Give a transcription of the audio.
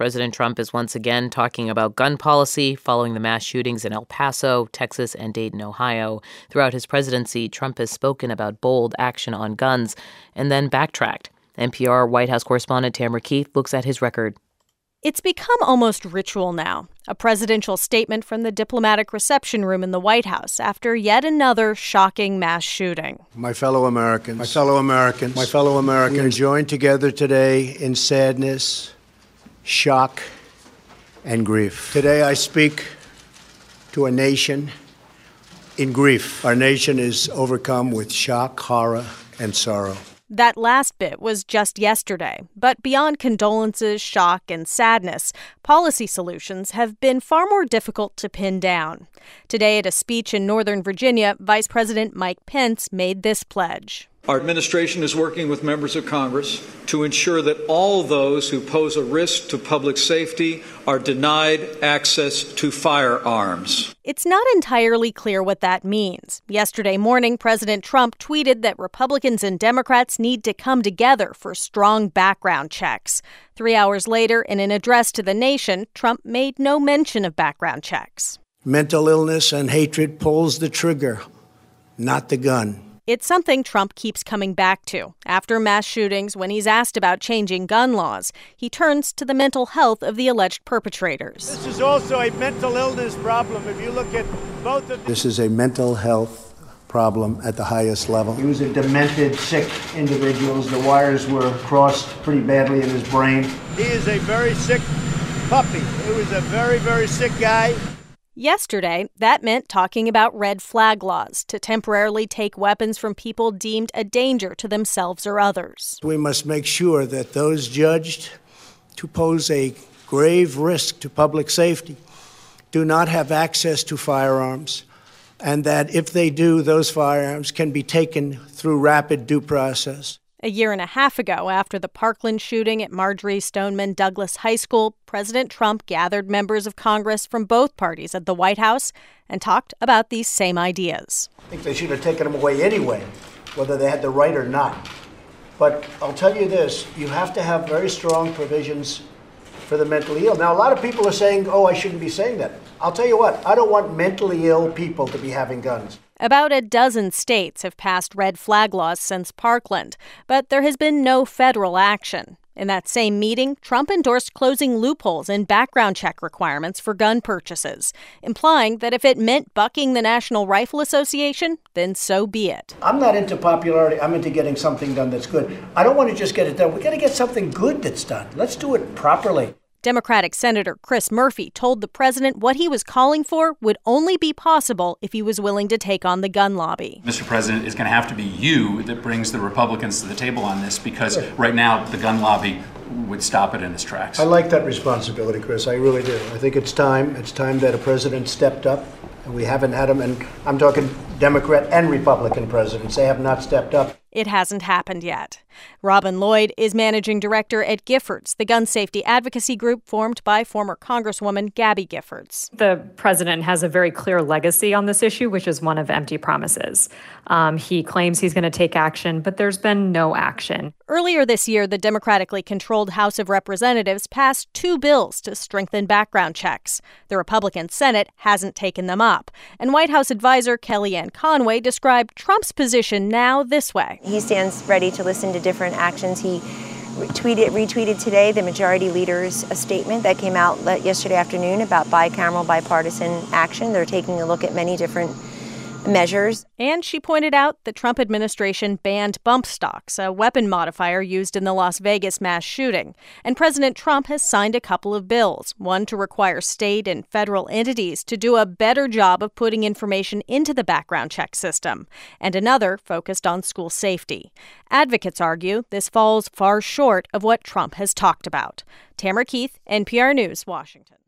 President Trump is once again talking about gun policy following the mass shootings in El Paso, Texas, and Dayton, Ohio. Throughout his presidency, Trump has spoken about bold action on guns and then backtracked. NPR White House correspondent Tamara Keith looks at his record. It's become almost ritual now, a presidential statement from the diplomatic reception room in the White House after yet another shocking mass shooting. My fellow Americans, we are joined together today in sadness, shock, and grief. Today I speak to a nation in grief. Our nation is overcome with shock, horror, and sorrow. That last bit was just yesterday, but beyond condolences, shock, and sadness, policy solutions have been far more difficult to pin down. Today at a speech in Northern Virginia, Vice President Mike Pence made this pledge. Our administration is working with members of Congress to ensure that all those who pose a risk to public safety are denied access to firearms. It's not entirely clear what that means. Yesterday morning, President Trump tweeted that Republicans and Democrats need to come together for strong background checks. 3 hours later, in an address to the nation, Trump made no mention of background checks. Mental illness and hatred pulls the trigger, not the gun. It's something Trump keeps coming back to. After mass shootings, when he's asked about changing gun laws, he turns to the mental health of the alleged perpetrators. This is also a mental illness problem. If you look at both of This is a mental health problem at the highest level. He was a demented, sick individual. The wires were crossed pretty badly in his brain. He is a very sick puppy. He was a very, very sick guy. Yesterday, that meant talking about red flag laws to temporarily take weapons from people deemed a danger to themselves or others. We must make sure that those judged to pose a grave risk to public safety do not have access to firearms, and that if they do, those firearms can be taken through rapid due process. A year and a half ago, after the Parkland shooting at Marjory Stoneman Douglas High School, President Trump gathered members of Congress from both parties at the White House and talked about these same ideas. I think they should have taken them away anyway, whether they had the right or not. But I'll tell you this, you have to have very strong provisions for the mentally ill. Now, a lot of people are saying, I shouldn't be saying that. I'll tell you what, I don't want mentally ill people to be having guns. About a dozen states have passed red flag laws since Parkland, but there has been no federal action. In that same meeting, Trump endorsed closing loopholes in background check requirements for gun purchases, implying that if it meant bucking the National Rifle Association, then so be it. I'm not into popularity. I'm into getting something done that's good. I don't want to just get it done. We got to get something good that's done. Let's do it properly. Democratic Senator Chris Murphy told the president what he was calling for would only be possible if he was willing to take on the gun lobby. Mr. President, it's going to have to be you that brings the Republicans to the table on this, because right now the gun lobby would stop it in its tracks. I like that responsibility, Chris. I really do. I think it's time. It's time that a president stepped up. And we haven't had them, and I'm talking Democrat and Republican presidents. They have not stepped up. It hasn't happened yet. Robin Lloyd is managing director at Giffords, the gun safety advocacy group formed by former Congresswoman Gabby Giffords. The president has a very clear legacy on this issue, which is one of empty promises. He claims he's going to take action, but there's been no action. Earlier this year, the democratically controlled House of Representatives passed 2 bills to strengthen background checks. The Republican Senate hasn't taken them up. And White House advisor Kellyanne Conway described Trump's position now this way. He stands ready to listen to different actions. He retweeted today the majority leader's statement that came out yesterday afternoon about bicameral, bipartisan action. They're taking a look at many different measures. And she pointed out the Trump administration banned bump stocks, a weapon modifier used in the Las Vegas mass shooting. And President Trump has signed a couple of bills, one to require state and federal entities to do a better job of putting information into the background check system, and another focused on school safety. Advocates argue this falls far short of what Trump has talked about. Tamara Keith, NPR News, Washington.